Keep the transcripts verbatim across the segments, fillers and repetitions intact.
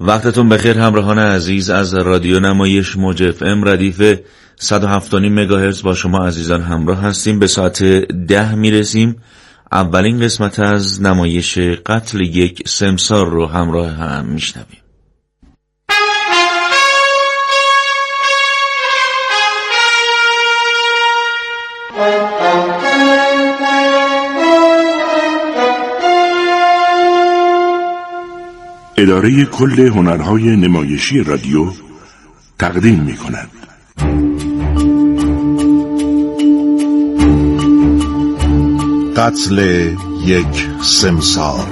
وقتتون بخیر همراهان عزیز. از رادیو نمایش موج اف ام ردیف صد و هفت و نیم مگاهرتز با شما عزیزان همراه هستیم. به ساعت ده میرسیم. اولین قسمت از نمایش قتل یک سمسار رو همراه هم میشنویم. اداره کل هنرهای نمایشی رادیو تقدیم می کند. قتل یک سمسار.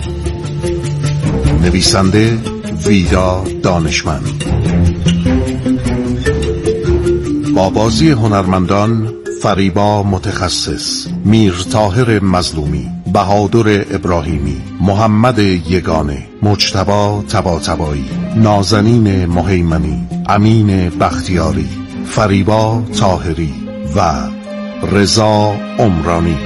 نویسنده ویدا دانشمند، با بازی هنرمندان فریبا متخصص، میر طاهر مظلومی، بهادر ابراهیمی، محمد یگانه، مجتبی طباطبایی، نازنین مهیمنی، امین بختیاری، فریبا طاهری و رضا عمرانی.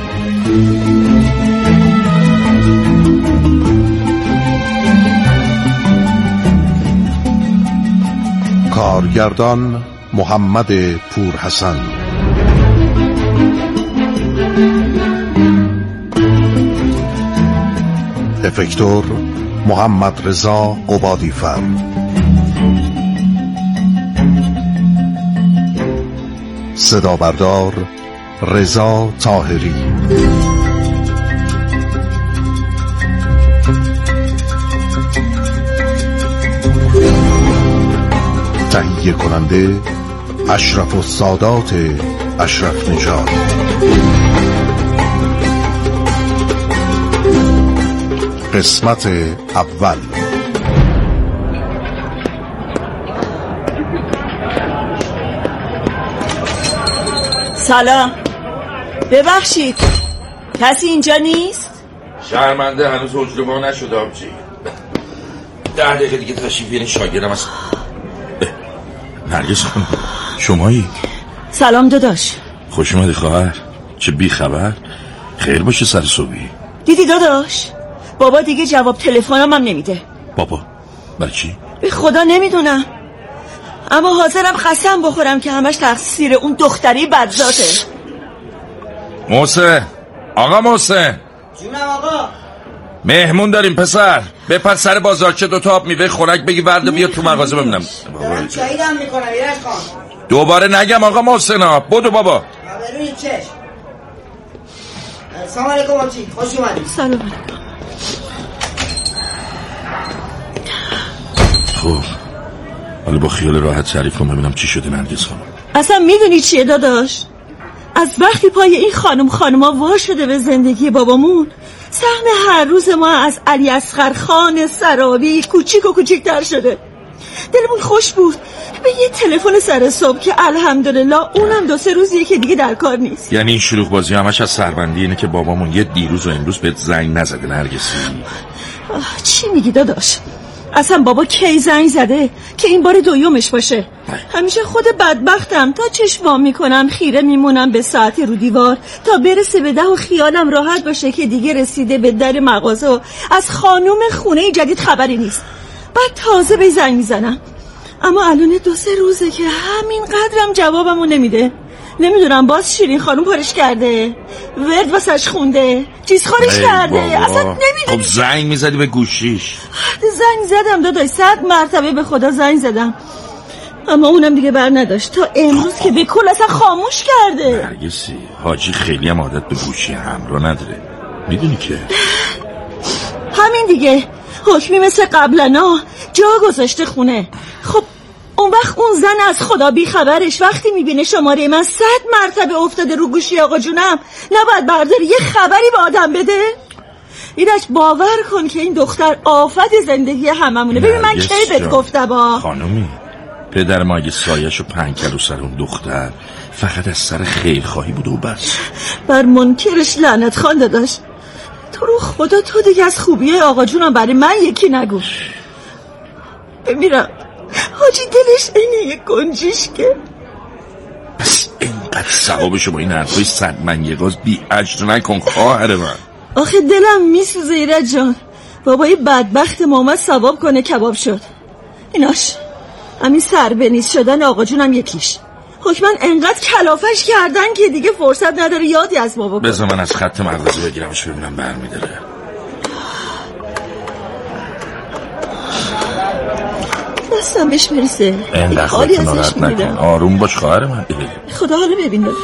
کارگردان محمد پورحسن. افکتور محمد رضا قبادیفر. صدا بردار رضا طاهری. تهیه کننده اشرف السادات اشرف نژاد. قسمت اول. سلام، ببخشید کسی اینجا نیست؟ شرمنده هنوز حجربا نشده آبجی. ده دقیقه دیگه تشریف بیارین شاگردم هست. نرگس خانم شمایی؟ سلام داداش. خوش اومدی خواهر. چه بی خبر؟ خیر باشه سر صبحی. دیدی داداش بابا دیگه جواب تلفنم هم نمیده. بابا بچی؟ به خدا نمیدونم، اما حاضرم قسم بخورم که همش تقصیر اون دختری بدذاته. محسن، آقا محسن. جونم آقا. مهمون داریم پسر. بپر سر بازارچه دوتا آب میوه خنک بگی ورد و بیا تو مغازه ببینم. دارم چاییدم میکنم ایرج خان. دوباره نگم آقا محسن ها. بدو بابا. برونی چشم. سلام علیکم آبجی، خوش اومدید. سلام علیکم. خب حالا با خیال راحت تعریف کن ببینم چی شده نرگس خانم. اصلا میدونی چیه داداش؟ از وقتی پای این خانم خانوما وا شده به زندگی بابامون، سهم هر روز ما از علی اصغر خان سرابی کوچیک و کوچیک‌تر شده. دلمون خوش بود به یه تلفن سر صبح که الحمدلله اونم دو سه روزیه که دیگه در کار نیست. یعنی این شلوغ بازی همش از سربندی اینه که بابامون یه دیروز و امروز بهت زنگ نزده نرگسی؟ چی میگی داداش؟ اصلا بابا کی زنگ زده که این بار دویومش باشه؟ همیشه خود بدبختم، تا چشم وا میکنم خیره میمونم به ساعت رو دیوار تا برسه به ده و خیالم راحت باشه که دیگه رسیده به در مغازه و از خانوم خونه جدید خبری نیست. بعد تازه به زنگ میزنم، اما الان دو سه روزه که همین قدرم جوابمو نمیده. نمیدونم باز شیرین خانوم پارش کرده، ورد واسش خونده، چیز خورش کرده، اصلا نمیدونم. خب زنگ میزدی به گوشیش؟ زنگ زدم داداش، صد مرتبه به خدا زنگ زدم، اما اونم دیگه بر نداشت تا امروز که به کل اصلا خاموش کرده. نرگسی حاجی خیلی هم عادت به گوشی همراه نداره، میدونی که همین دیگه حکمی مثل قبلنا جا گذاشته خونه. خب اون وقت اون زن از خدا بی خبرش وقتی میبینه شماره من صد مرتبه افتاده رو گوشی آقا جونم نباید برداری یه خبری به آدم بده؟ ایرج باور کن که این دختر آفت زندگی هممونه. ببین من کی بهت گفتم با خانومی پدر ما اگه سایه‌شو پنگ کرد رو سر اون دختر فقط از سر خیرخواهی بود و بس. بر منکرش لعنت خوان داداش. تو رو خدا تو دیگه از خوبی آقا جونم برای من یکی نگو. بمیرم حاجی دلش اینه یک گنجیش که بس اینقدر ثوابشو با این حرفای صد من یه گاز بی اجر نکن خواهر من. آخه دلم میسوزه ایرج جان. بابای بدبخت محمد ثواب کنه کباب شد. ایناش همین سر به نیست شدن آقا جونم یکیش. حکماً انقدر کلافش کردن که دیگه فرصت نداره یادی از ما بکنه. بذار من از خط مغازه بگیرمش ببینم برمیداره. دستم بهش برسه. اینقدر خودتون ناراحت نکن. آروم باش خواهر من. خدا حالا ببین داداش.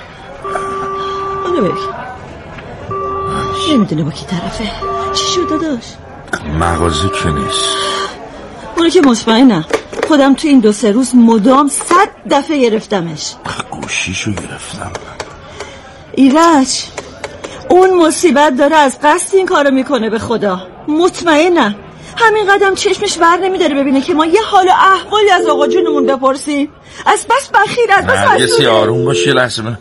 حالا ببین. نمیدونه با کی طرفه. چی شد داداش؟ مغازه که نیست. اونو که مطمئنم. خودم تو این دو سه روز مدام صد دفعه گرفتمش. گوشیشو گرفتم. ایرج اون مصیبت داره از قصد این کارو میکنه به خدا. مطمئنم. همین قدم چشمش بر نمیداره ببینه که ما یه حال و احوالی از آقا جونمون بپرسیم. از بس بخیر از بس نرگسی آروم باش یه لحظه من.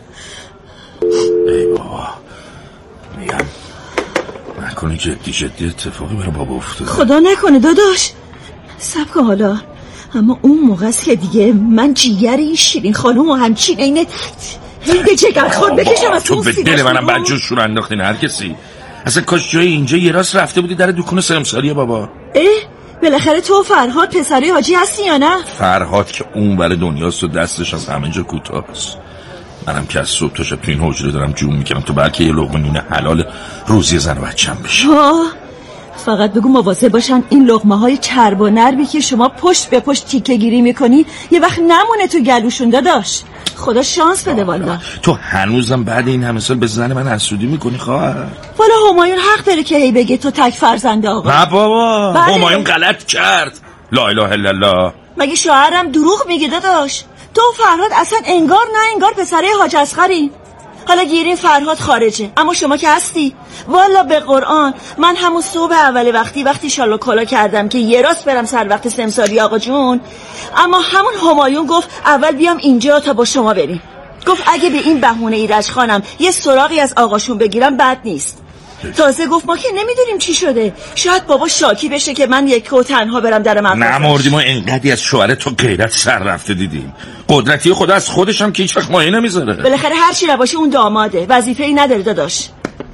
ای بابا میگم نکنه جدی جدی اتفاقی برای بابا افتاده. خدا نکنه داداش. صبر کن حالا. اما اون موقع است که دیگه من جیگر این شیرین خانوم و همچین اینه هیده جگر خود بکشم از تو به دل منم بدجوشون انداختین هر کسی. اصلا کاش جای اینجا یه راست رفته بودی در دکون سمساریه بابا. اه بالاخره تو فرهاد پسری حاجی هستی یا نه؟ فرهاد که اون بر دنیاست و دستش از همه جا کوتاست. منم که از صبح تا شب تو این حجره دارم جون میکنم تو بلکه یه لقمه نون حلال روزی زن و بچم بشه. فقط بگو مواظب باشن این لقمه های چرب و نرمی که شما پشت به پشت تیکه گیری میکنی یه وقت نمونه تو گلوشون داداش. خدا شانس بده والا. تو هنوزم بعد این همه سال به زن من حسودی میکنی خواهر؟ والا همایون حق داره که هی بگه تو تک فرزنده آقا. نه بابا همایون غلط کرد. لا اله الا الله. مگه شوهرم دروغ میگه داداش؟ تو فرهاد اصلا انگار نه انگار پسره حاج اصغرین. حالا گیرین فرهاد خارجه اما شما که هستی. والا به قرآن من همون صبح اول وقتی وقتی شالو کلا کردم که یه راست برم سر وقت سمساری آقا جون، اما همون همایون گفت اول بیام اینجا تا با شما بریم. گفت اگه به این بهونه ایرج خانم یه سراغی از آقاشون بگیرم بد نیست. تازه گفت ما که نمیدونیم چی شده، شاید بابا شاکی بشه که من یک و تنها برم در مغازه. نمردیم ما انقدی از شوهر تو غیرت سر رفته دیدیم. قدرتی خدا از خودش هم که هیچ وقت مایه نمیذاره. بالاخره هر چی نباشه اون داماده، وظیفه‌ای نداره داداش.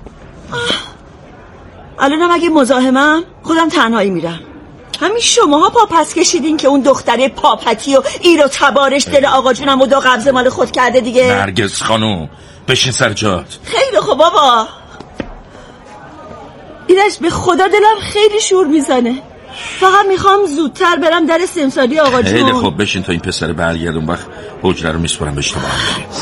الانم اگه مزاحمم خودم تنهایی میرم. همین شماها پا پس کشیدین که اون دختره پاپتی و ایر و تبارش دل آقا جونم و دو قبضه مال خود کرده دیگه. نرگس خانوم بشین سر جات. خیلی خوب بابا. ایرج به خدا دلم خیلی شور میزنه، فقط میخوام زودتر برم در سمساری آقا جون. خیلی خوب بشین تا این پسر برگردون وقت حجره رو میسپرم بهش تو برم.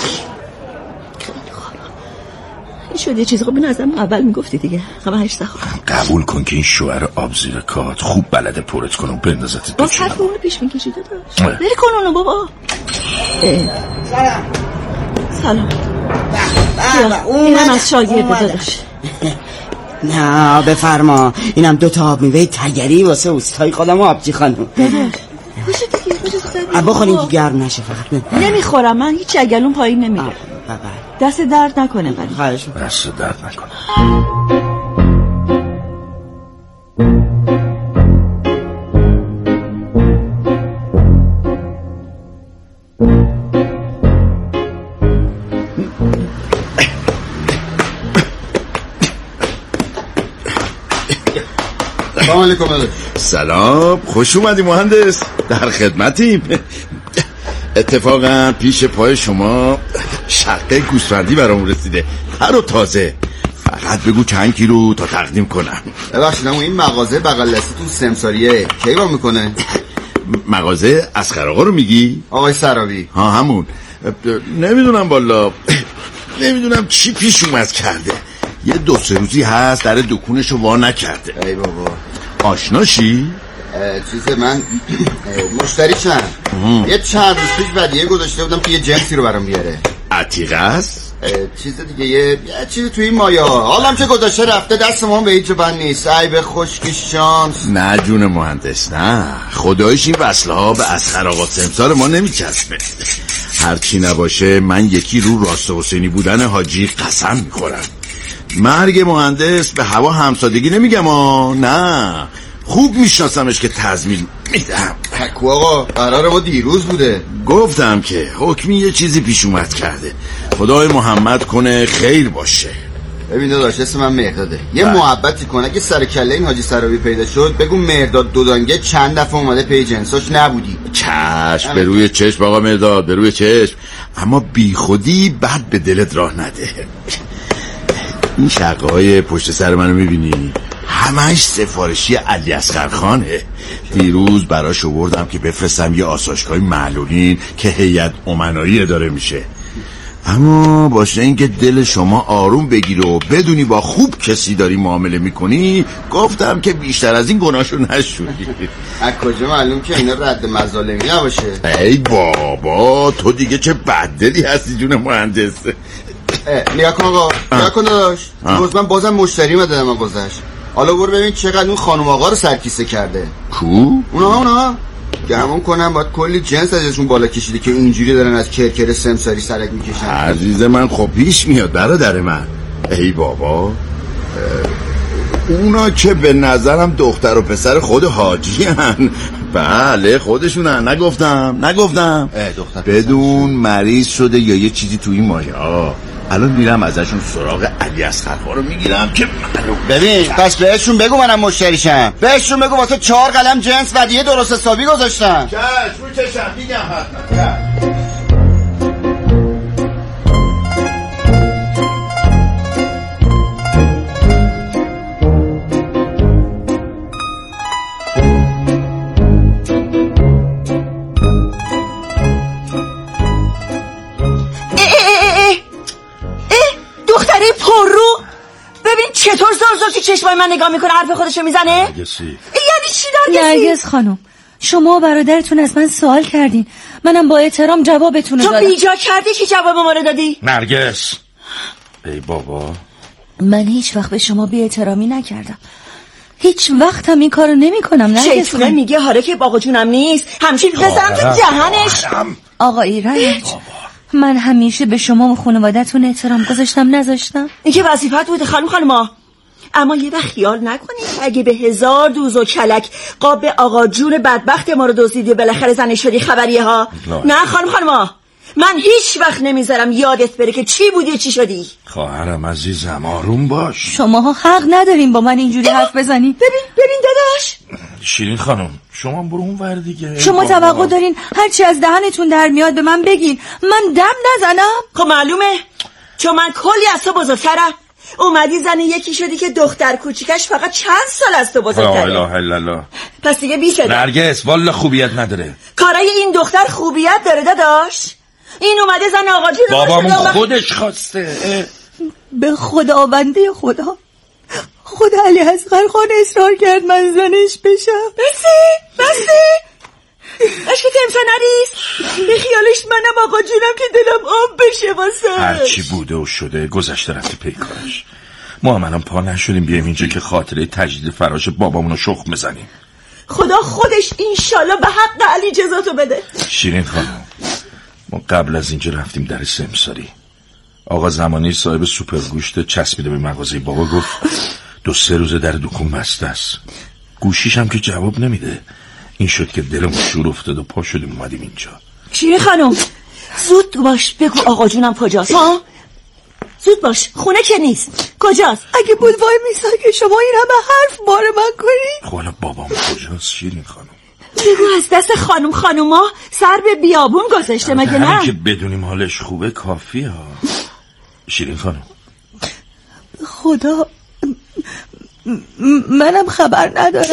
این شد یه چیز خوب نظرم اول میگفتی دیگه. همه هشت خواهم قبول کن که این شوهر آب زیر کات خوب بلده پرت کنه و بندازت باز حرف اونو پیش میکشی داداش. بری کن اونو بابا. سلام سلام. بابا اینم از شاگرد داداش. نه بفرما، اینم دو تا آب میوه تگری واسه اوستای خودم و آبجی خانم. داداش باشه دیگه باشه ابا خانم که گرم نشه فقط. نمیخورم من هیچ عگلون پایین نمیره. دست درد نکنه ولی. خواهش دست درد نکنه. سلام علیکم. سلام، خوش اومدی مهندس، در خدمتیم. اتفاقا پیش پای شما شقه گوسفندی برام رسیده، هر و تازه. فقط بگو چند کیلو تا تقدیم کنم. ببخشید اما این مغازه بغل دستی تو سمساریه کی با میکنه؟ مغازه اسخر آقا رو میگی؟ آقای سراوی. ها همون. نمیدونم والا، نمیدونم چی پیش اومد کرده، یه دو سه روزی هست در دکونشو وا نکرده. ای بابا آشناشی؟ چیز من مشتری چند یه چند روز پیش ودیعه گذاشته بودم که یه جنسی رو برام بیاره. عتیقه است؟ چیز دیگه یه, یه چیز توی این مایه ها. حالم چه گذاشته رفته دست ما به هیچ بند نیست. ای به خشکی شانس. نه جون مهندس نه، خدایش این وصله ها به اسخر آقا سمسار ما نمیچسبه. هرچی نباشه من یکی رو راست حسینی بودن حاجی قسم میخورم. مرگ مهندس به هوا همسادگی نمیگم ها، نه خوب میشناسمش که تضمین میدم. تکو آقا قرار ما دیروز بوده. گفتم که حکمی یه چیزی پیش اومد کرده، خدای محمد کنه خیر باشه. ببین داداش اسم من مهرداده. یه محبتی کن اگه سر کله این حاجی سرابی پیدا شد بگو مهرداد دودانگه چند دفعه اومده پی جنساش نبودی. چشم به روی چشم آقا مهرداد، به روی چشم. اما بی خودی بد به دلت راه نده. این شقای پشت سر منو میبینی؟ همش سفارشی علی اصغر خانه. دیروز براش آوردم که بفرستم یه آسایشگاه معلولین که هیئت امنایی اداره میشه. اما باشه اینکه دل شما آروم بگیره و بدونی با خوب کسی داری معامله میکنی، گفتم که بیشتر از این گناهشو نشونی. از کجا معلوم که اینا رد مظالمی نباشه؟ ای بابا تو دیگه چه بددلی هستی جون مهندس. نیا کن آقا، نیا کن داداش. روز من بازم مشتری مدادم من گذشت. حالا برو ببین چقدر اون خانم آقا رو سرکیسه کرده. کو؟ اونا اونا گمون کنم باید کلی جنس ازشون بالا کشیده که اینجوری دارن از کرکر سمساری سرک میکشن. عزیز من خب پیش میاد برادر من. ای بابا اونا که به نظرم دختر و پسر خود حاجی هن. بله خودشونن. نگفتم نگفتم بدون مریض شده یا یه چیزی تو این مایه ها. الان میرم ازشون سراغ علی اصغر رو میگیرم که معلوم. ببین پس بهشون بگو منم مشتریشم. بهشون بگو واسه چهار قلم جنس ودیعه درست حسابی گذاشتم. چش رو چشم میگم حتما. چطور زور زور تو چشمای من نگاه میکنه حرف خودشو میزنه؟ نرگسی یعنی چی نرگسی؟ نرگس خانم شما و برادرتون از من سوال کردین، منم با احترام جوابتون رو دادم. تو بیجا کردی که جواب ما رو دادی؟ نرگس ای بابا من هیچ وقت به شما بی احترامی نکردم، هیچ وقت هم این کارو نمی کنم. نرگس چطوره میگه هاره که باقا جونم نیست همچین بزنم تو جهنش. آقا ایرج من همیشه به شما و خانوادتون احترام گذاشتم نذاشتم؟ این که وظیفت بوده خانم خانما. اما یه وقت خیال نکنید اگه به هزار دوز و کلک قاب آقا جون بدبخت ما رو دزدیدی و بالاخره زنه شدی خبریه ها. نه خانم خانما من هیچ وقت نمیذارم یادت بره که چی بودی چی شدی. خواهرم عزیزم آروم باش. شماها حق ندارین با من اینجوری حرف بزنین. ببین ببین داداش شیرین خانم شما برو اون ور دیگه. شما توقع دارین هرچی از دهنتون در میاد به من بگین من دم نزنم؟ خب معلومه چون من کلی از تو بزرگترم. اومدی زنی یکی شدی که دختر کوچیکش فقط چند سال از تو بزرگتره. لا اله الا الله. پس دیگه بی شده. نرگس والا خوبیت نداره. کارای این دختر خوبیت داره داداش. این اومده زن آقا جون بابامون خودش خواسته. به خداونده خدا خود علی اصغر خان اصرار کرد من زنش بشم. بسی بسی عشق تمسا نریست. به خیالش منم آقا جونم که دلم آب بشه واسه. هرچی بوده و شده گذشته رفته پیکارش. ما هم الان پا نشدیم بیایم اینجا که خاطره تجدید فراش بابامونو شخم بزنیم. خدا خودش انشالله به حق علی جزاتو بده. شیرین خانم ما قبل از اینجا رفتیم در سمساری. آقا زمانی صاحب سوپر گوشت چسبیده به مغازه بابا گفت دو سه روزه در دکون بسته است. گوشیش هم که جواب نمیده. این شد که دلمون شور افتاد و پا شدیم اومدیم اینجا. شیرین خانم زود باش بگو آقا جونم کجاست ها؟ زود باش خونه که نیست. کجاست؟ اگه بود وای میسا که شما این همه حرف بار من کنید. خب حالا بابام کجاست شیرین خانم؟ بگو از دست خانم خانوما سر به بیابون گذاشته مگه نه؟ که بدونیم حالش خوبه کافیه ها. شیرین خانم خدا منم خبر ندارم.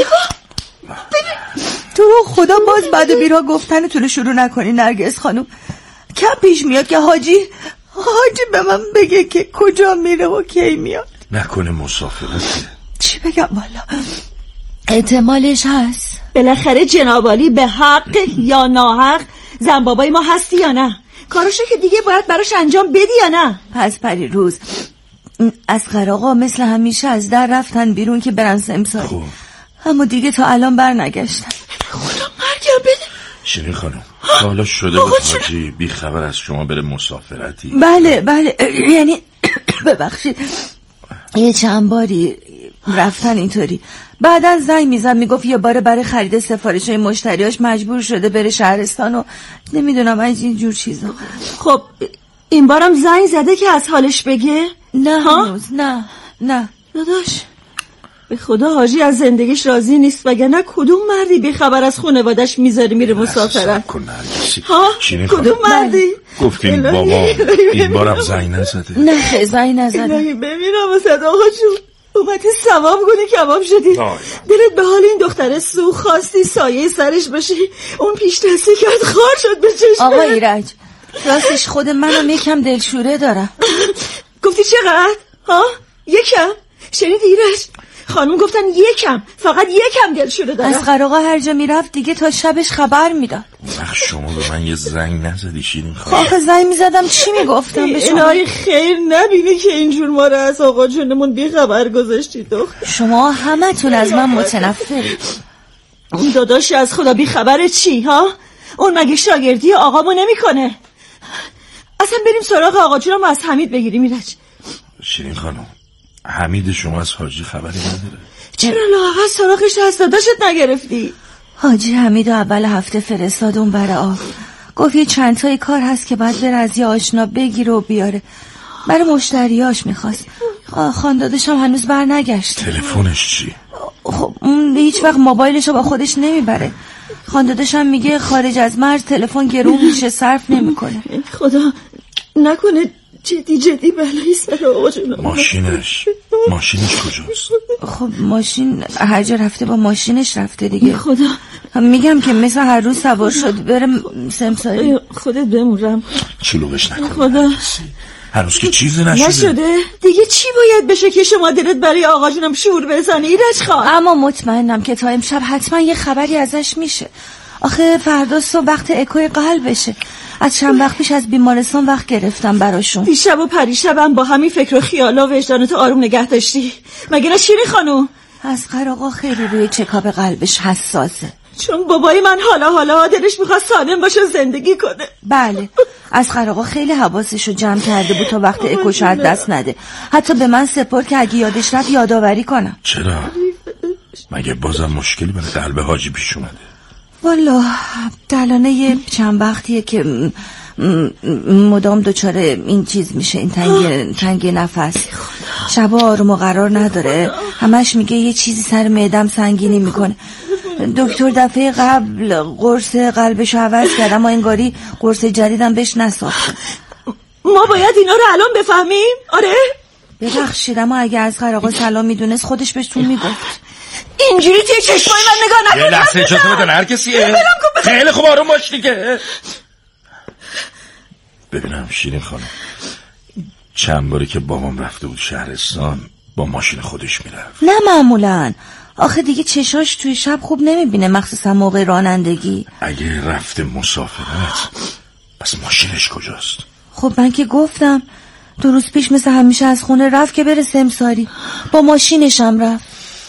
تو خدا باز بعد بیرا گفتنتون رو شروع نکنی نرگس خانم. کم پیش میاد که حاجی حاجی به من بگه که کجا میره و کی میاد. نکنه مسافرته. چی بگم والا احتمالش هست. بالاخره جنابالی به حق یا ناحق زن بابای ما هستی یا نه؟ کاراشو که دیگه باید براش انجام بدی یا نه؟ پس پری روز اصغر آقا مثل همیشه از در رفتن بیرون که برن سمساری. خوب. اما دیگه تا الان بر نگشتن. خدا مرگم بده. شیرین خانم حالا شده بود حاجی بی خبر از شما بره مسافرتی. بله بله یعنی ببخشید یه چند باری رفتن اینطوری. بعدن زنگ میزن میگفت یه باره برای خرید سفارش های مشتریاش مجبور شده بره شهرستان و نمیدونم از این جور چیزا. خب این بارم زنگ زده که از حالش بگه؟ نه هنوز نه نه داداش به خدا حاجی از زندگیش راضی نیست، وگرنه کدوم مردی بی خبر از خانواده‌اش میذاره میره مسافرت؟ ها کدوم مردی؟ گفتین بابا این بارم زنگ نزده. نه خیلی زنگ نزده. الهی بمیرم و صدا آقا جون اومدی ثواب کنی کباب شدی. دلت به حال این دختر سو خواستی سایه سرش بشی، اون پیش دستی کرد خار شد به چشمه. آقا ایرج راستش خود منم یکم دلشوره دارم. گفتی چقدر؟ ها؟ یکم؟ شنیدی ایرج؟ خانم گفتن یکم، فقط یکم دلشوره دارم. از قراقا هر جا میرفت دیگه تا شبش خبر میداد. وقت شما به من یه زنگ نزدی شیرین خانم؟ آخه زنگ میزدم چی میگفتم به شما؟ الهی خیر نبینی که اینجور ما رو از آقا جونمون بی خبر گذاشتی دختر. شما همه تون از من متنفرید. اون داداشی از خدا بی خبر چی ها؟ اون مگه شاگردی آقامو نمیکنه؟ اصلا بریم سراغ آقا جونم از حمید بگیریم ایرج. شیرین خانم حمید شما از حاجی خبری نداره؟ چرا لااقل سراغش از داداشت نگرفتی؟ حاجی حمید اول هفته فرستاد اون برای آب، گفت یه چند تایی کار هست که باید بره از یه آشنا بگیره و بیاره، برای مشتریاش میخواست. خاندادش هم هنوز بر نگشت. تلفنش چی؟ خب اون هیچ وقت موبایلشو با خودش نمیبره. خاندادش هم میگه خارج از مرز تلفن گرون میشه صرف نمیکنه. خدا نکنه جدی جدی بلایی سر آقا جونم. ماشینش ماشینش کجاست؟ خب ماشین هر جا رفته با ماشینش رفته دیگه. خدا میگم که مثل هر روز سوار شد برم سمساری. خودت بمونم چلوغش نکن. خدا هنوز که چیزی نشده. نشده دیگه چی باید بشه که شما دلت برای آقا جونم شور بزنی ایرج خان؟ اما مطمئنم که تا امشب حتما یه خبری ازش میشه. آخه فردا صبح وقت اکوی قلبشه. از چند وقت پیش از بیمارستان وقت گرفتم براشون. دیشب و پریشبم با همین فکر و خیالا وجدانت آروم نگه داشتی مگه نه شیرین خانوم؟ اصغر آقا خیلی روی چکاپ قلبش حساسه، چون بابای من حالا حالا دلش میخواد سالم باشه زندگی کنه. بله اصغر آقا خیلی حواسشو جمع کرده بود تا وقت اکوش از دست نده. حتی به من سپرد که اگه یادش رفت یادآوری کنم. چرا؟ مگه بازم مشکلی برای قلب حاجی پیش اومده؟ والا دلانه یه چند وقتیه که مدام دچار این چیز میشه، این تنگ تنگ نفس، شبا آروم و قرار نداره، همش میگه یه چیزی سر معدم سنگینی میکنه. دکتر دفعه قبل قرص قلبشو عوض کرد اما انگاری قرص جدیدم بهش نساخته. ما باید اینا رو الان بفهمیم؟ آره ببخشید اما اگه اصغر آقا سلام میدونست خودش بهتون میگفت. اینجوری توی چشمای من نگاه نکن. یه لحظه اجازه بدن هر کسیه. خیلی خوب آروم باش دیگه. ببینم شیرین خانم چند باری که بابام رفته بود شهرستان با ماشین خودش میرفت؟ نه معمولا. آخه دیگه چشاش توی شب خوب نمیبینه مخصوصا موقع رانندگی. اگه رفته مسافرت پس ماشینش کجاست؟ خب من که گفتم دو روز پیش مثل همیشه از خونه رفت که بره سمساری، با ماشینش هم رفت.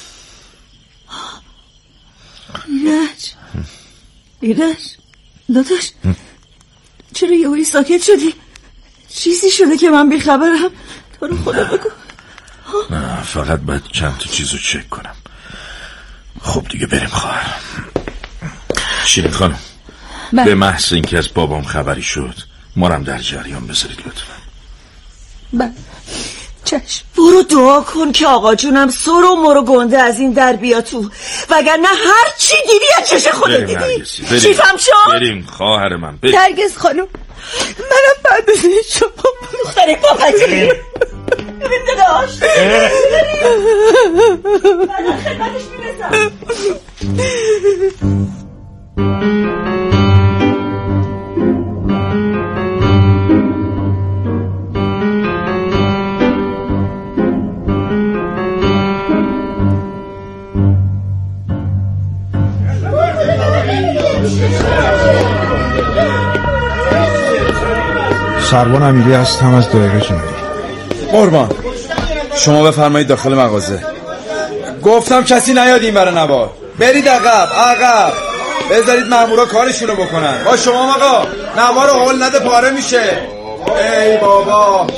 ایرج ایرج داداش چرا یهویی ساکت شدی؟ چیزی شده که من بیخبرم؟ تو رو خدا بگو. نه فقط باید چند تا چیزو چک کنم. خب دیگه بریم خواهر. شیرین خانم به محض اینکه از بابام خبری شد ما رم در جریان بذارید لطفا. بله چشم. برو دعا کن که آقا جونم سر و مرو گنده از این در بیا تو، وگرنه هر چی دیدی از چش خودت دیدی. چیفم شد؟ بریم خواهر من بریم. نرگس خانم منم بعد از این شما برو خرک با قدیم ببین داداش من خدمتش میرسم. سروان امیری هستم از دایره جنوبی. قربان شما بفرمایید داخل مغازه. گفتم کسی نیاد این برای نوار. برید عقب عقب بذارید مامورا کارشونو بکنن. با شما آقا نوار رو هول نده پاره میشه. ای بابا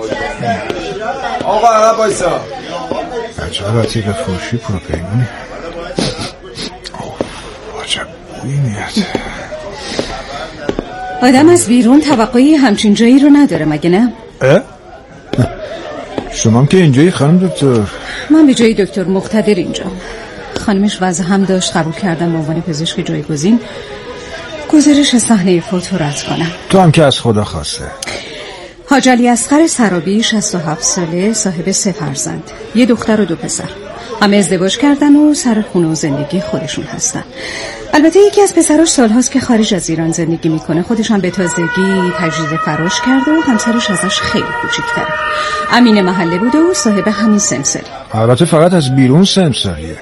آقا عقب بایسا. عجب عتیق فروشی پروپیمونی. اوه عجب بویی میاد. آدم از بیرون توقعی همچین جایی رو نداره مگه نه؟ اه؟ شما هم که اینجایی خانم دکتر. من به جای دکتر مقتدر اینجا. خانمش وضع هم داشت، قبول کردم به عنوان پزشک جایگزین گزارش صحنه فوت رو رد کنم. تو هم که از خدا خواسته. حاج علی اصغر سرابی شصت و هفت ساله، صاحب سه فرزند، یه دختر و دو پسر. همه ازدواج کردن و سر خونه و زندگی خودشون هستن. البته یکی از پسراش سالهاست که خارج از ایران زندگی میکنه. خودش هم به تازگی تجدید فراش کرده و همسرش ازش خیلی کوچیک‌تره. امین محله بوده و صاحب همین سمساری. البته فقط از بیرون سمساریه.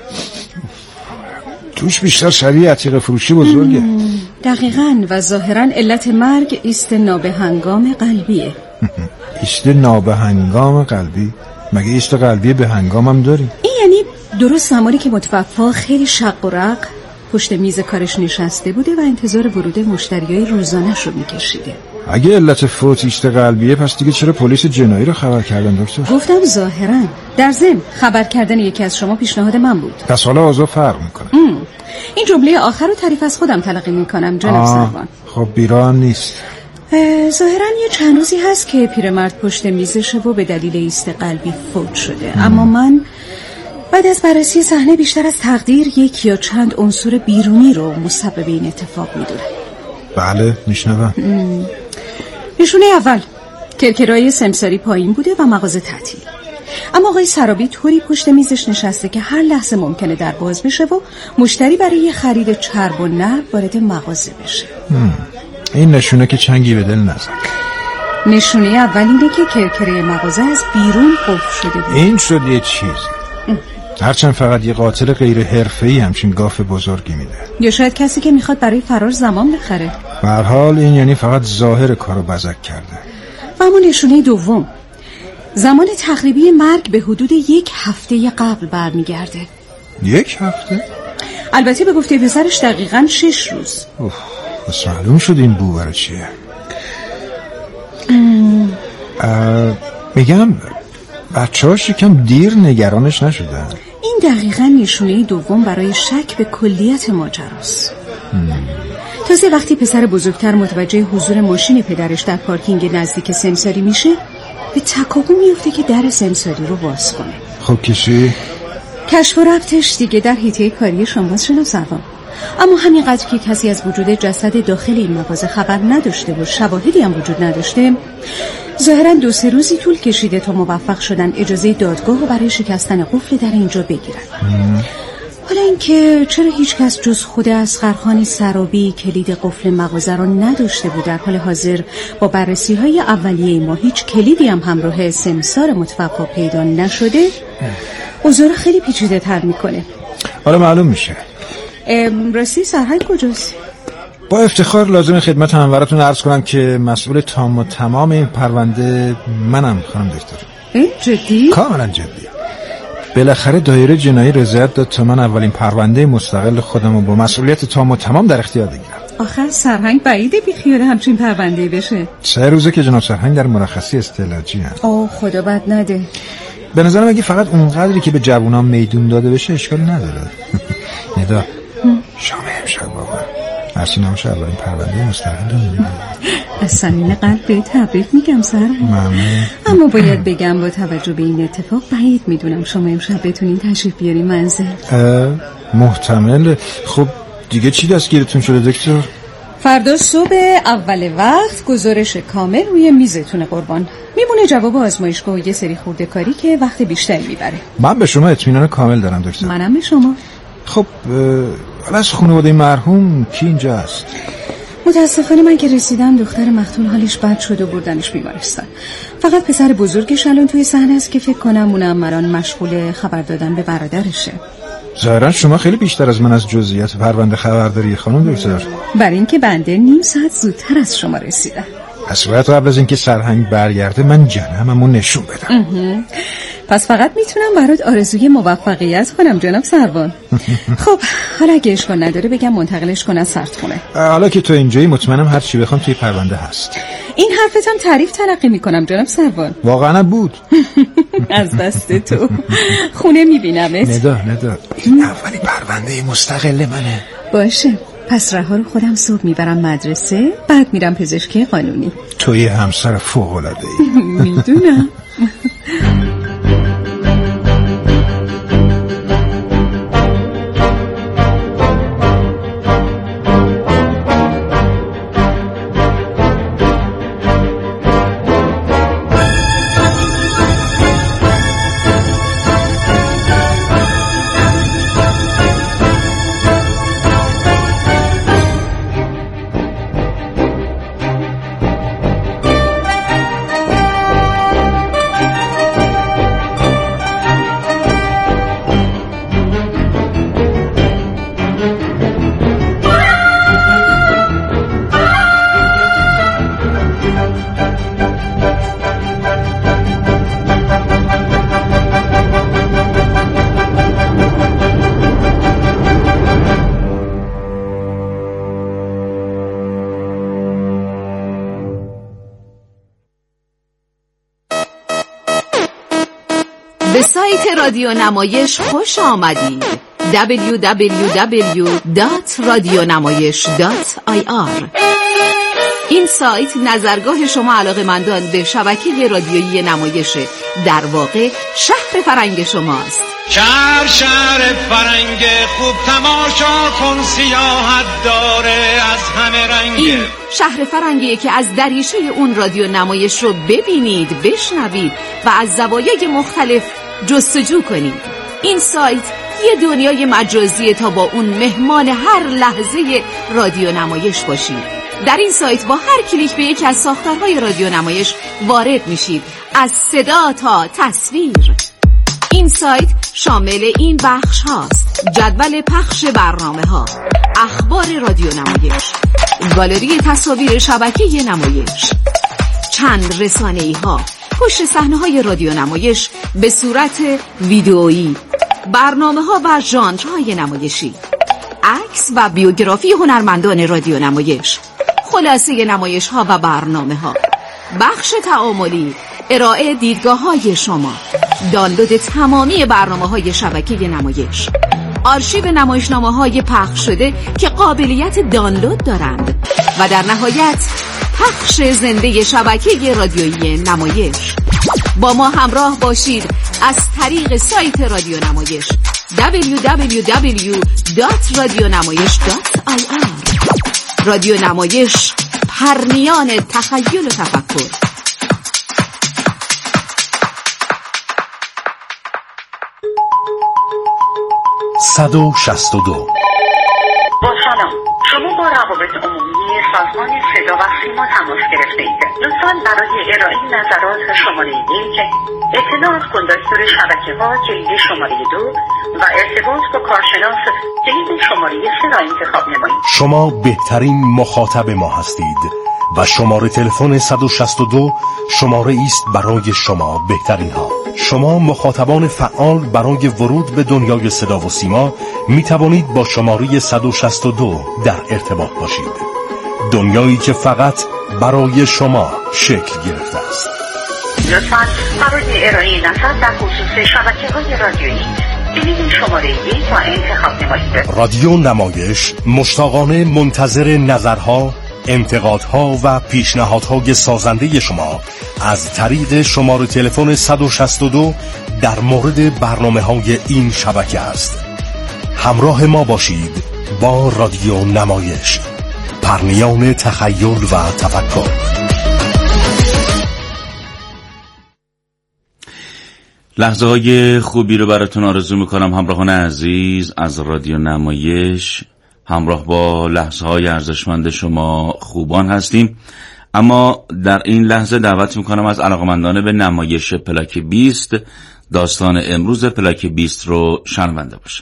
توش بیشتر شریع عتیق فروشی بزرگه. دقیقاً. و ظاهراً علت مرگ ایست نابهنگام قلبیه. ایست نابهنگام قلبی؟ مگه ایست قلبی به هنگام هم داریم؟ این یعنی درست زمانی که متوفا خیلی شق و رق پشت میز کارش نشسته بوده و انتظار ورود مشتریای روزانه‌اش رو میکشیده. اگه علت فوت ایست قلبیه پس دیگه چرا پلیس جنایی رو خبر کردن دکتر؟ گفتم ظاهراً. در ضمن خبر کردن یکی از شما پیشنهاد من بود. پس حالا اوضاع فرق میکنه. ام. این جمله آخر رو تعریف از خودم تلقی میکنم جناب سروان. خب بیراه نیست. ظاهراً یه چند روزی هست که پیرمرد پشت میزشه و به دلیل ایست قلبی فوت شده. ام. اما من بعد از بررسی صحنه بیشتر از تقدیر یک یا چند عنصر بیرونی رو مسبب این اتفاق میدونم. بله میشنوم. نشونه اول، کرکرای سمساری پایین بوده و مغازه تعطیل. اما آقای سرابی طوری پشت میزش نشسته که هر لحظه ممکنه در باز بشه و مشتری برای خرید چرب و نرد وارد مغازه بشه. هم. این نشونه که چنگی به دل نزد. نشونه اول اینه که کرکره مغازه از بیرون قفل شده بود. این شد یه چیزی. هرچند فقط یه قاتل غیر حرفه‌ای همچین گاف بزرگی میده. یا شاید کسی که میخواد برای فرار زمان بخره. به هر حال این یعنی فقط ظاهر کارو بزک کرده. و اما نشونه دوم، زمان تقریبی مرگ به حدود یک هفته قبل برمیگرده. یک هفته؟ البته به گفته پسرش دقیقاً شش روز. اوه، بس معلوم شد این بو برای چیه. میگم بچه هاش یکم دیر نگرانش نشدن. این دقیقاً نشونه دوم برای شک به کلیت ماجراست. تازه وقتی پسر بزرگتر متوجه حضور ماشین پدرش در پارکینگ نزدیک سمساری میشه به تکاپو میفته که در سمساری رو باز کنه. خب کشی؟ کشف و ربطش دیگه در حیطه کاری شماست جناب سروان. اما همینقدر که کسی از وجود جسد داخل این مغازه خبر نداشته و شواهدی هم وجود نداشته، ظاهراً دو سه روزی طول کشیده تا موفق شدن اجازه دادگاه رو برای شکستن قفل در اینجا بگیرن. حالا اینکه چرا هیچ کس جز خود اصغرخان سرابی کلید قفل مغازه رو نداشته بود، در حال حاضر با بررسی های اولیه ما هیچ کلیدی هم همراه سمسار متوفا پیدا نشده، اوضاع خیلی پیچیده تر میکنه. حالا معلوم میشه. راستی سرهنگ کجاست؟ با افتخار لازم خدمت هموارتون عرض کنم که مسئول تام و تمام این پرونده منم خانم دکتر. این جدی؟ کاملا جدی. بالاخره دایره جنایی رضایت داد تا من اولین پرونده مستقل خودم رو با مسئولیت تام و تمام در اختیار بگیرم. آخه سرهنگ بعیده بی خیال همچین پرونده بشه. سه روزه که جناب سرهنگ در مرخصی استعلاجی هست. اوه خدا بد نده. به نظرم اگه فقط اونقدری که به جوونا میدون داده بشه اشکال نداره. ندا شام امشب بابا هرچی نمیشه اولین پرونده مستقل رو از صمیم قلب به تبریک میگم سر. ممنون. اما باید بگم با توجه به این اتفاق بعید میدونم شما امشب بتونین تشریف بیارین منزل. محتمل. خب دیگه چی دستگیرتون شده دکتر؟ فردا صبح اول وقت گزارش کامل روی میزتونه قربان. میمونه جواب آزمایشگاه و یه سری خورده کاری که وقت بیشتری میبره. من به شما اطمینان کامل دارم دکتر. منم به شما. خب از خانواده مرحوم کی اینجا هست؟ متاسفانه من که رسیدم دختر مقتول حالش بد شد و بردنش بیمارستان. فقط پسر بزرگش الان توی صحنه است که فکر کنم منمران مشغول خبر دادن به برادرشه. ظاهرا شما خیلی بیشتر از من از جزئیات پرونده خبرداری خانم دکتر. برای اینکه بنده نیم ساعت زودتر از شما رسیدم. پس باید قبل از اینکه سرهنگ برگرده من جنممو نشون بدم. پس فقط میتونم برات آرزوی موفقیت کنم جناب سروان. خب حالا اگه اشکال نداره بگم منتقلش کنن سردخونه. حالا که تو اینجایی مطمئنم هر چی بخوام توی پرونده هست. این حرفتم تعریف تلقی میکنم جناب سروان. واقعا بود. از دست تو. خونه میبینمت. ندا ندا این اولی پرونده مستقل منه. باشه پس رها رو خودم صبح میبرم مدرسه، بعد میرم پزشکی قانونی. تو یه همسر فوق‌العاده‌ای. میدونم. به سایت رادیو نمایش خوش آمدید. دبلیو دبلیو دبلیو دات رادیونمایش دات آی آر. این سایت نظرگاه شما علاقه‌مندان به شبکه رادیویی نمایشه، در واقع شهر فرنگ شماست. شهر شهر فرنگ خوب تماشا کن، سیاحت داره از همه رنگ. این شهر فرنگیه که از دریچه اون رادیو نمایش رو ببینید، بشنوید و از زوایای مختلف جستجو کنید. این سایت یه دنیای مجازیه تا با اون مهمان هر لحظه رادیو نمایش باشید. در این سایت با هر کلیک به یکی از ساختارهای رادیو نمایش وارد میشید، از صدا تا تصویر. این سایت شامل این بخش هاست: جدول پخش برنامه ها، اخبار رادیو نمایش، گالری تصاویر شبکه نمایش، چند رسانه‌ای ها، پشت صحنه های رادیو نمایش به صورت ویدئویی، برنامه ها و ژانرهای نمایشی، عکس و بیوگرافی هنرمندان رادیو نمایش، خلاصه نمایش ها و برنامه ها، بخش تعاملی، ارائه دیدگاه های شما، دانلود تمامی برنامه های شبکه نمایش، آرشیو نمایشنامه های پخش شده که قابلیت دانلود دارند و در نهایت پخش زنده شبکه رادیویی نمایش. با ما همراه باشید از طریق سایت رادیو نمایش دبلیو دبلیو دبلیو دات رادیونمایش دات آی آر. رادیو نمایش، پرنیان تخیل و تفکر. صد و شصت و دو. با سلام، شما با روابط عمومی سازمان صدا و سیما تماس گرفته اید. لطفاً برای ارائه نظرات شماره یک، اطلاعات کندکتور شبکه ها جلد شماره دو و ارتباط با کارشناس جلد شماره سه را انتخاب نمایید. شما بهترین مخاطب ما هستید و شماره تلفن صد و شصت و دو شماره است برای شما بهترین ها. شما مخاطبان فعال برای ورود به دنیای صدا و سیما می توانید با شماره صد و شصت و دو در ارتباط باشید. دنیایی که فقط برای شما شکل گرفته است. لطفاً برای ارائه نظر در خصوص شبکه‌های رادیویی جلد شماره یک را انتخاب نمایید. رادیو نمایش مشتاقانه منتظر نظرها، انتقادها و پیشنهادهای سازنده شما از طریق شماره تلفن صد و شصت و دو در مورد برنامه‌های این شبکه است. همراه ما باشید با رادیو نمایش، پرنیان تخیل و تفکر. لحظه های خوبی رو براتون آرزو میکنم همراهان عزیز از رادیو نمایش. همراه با لحظه های ارزشمند شما خوبان هستیم، اما در این لحظه دعوت میکنم از علاقمندان به نمایش پلاک بیست داستان امروز پلاک بیست رو شنونده باشن.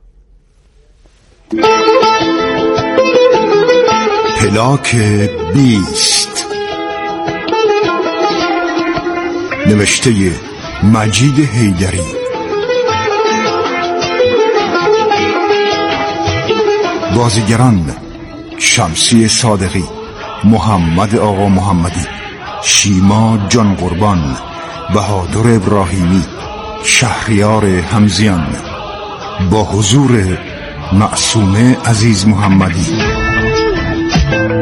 پلاک بیست، نوشته مجید حیدری، بازیگران شمسی صادقی، محمد آقا محمدی، شیما جان قربان، بهادر ابراهیمی، شهریار همزیان، با حضور معصومه عزیز محمدی.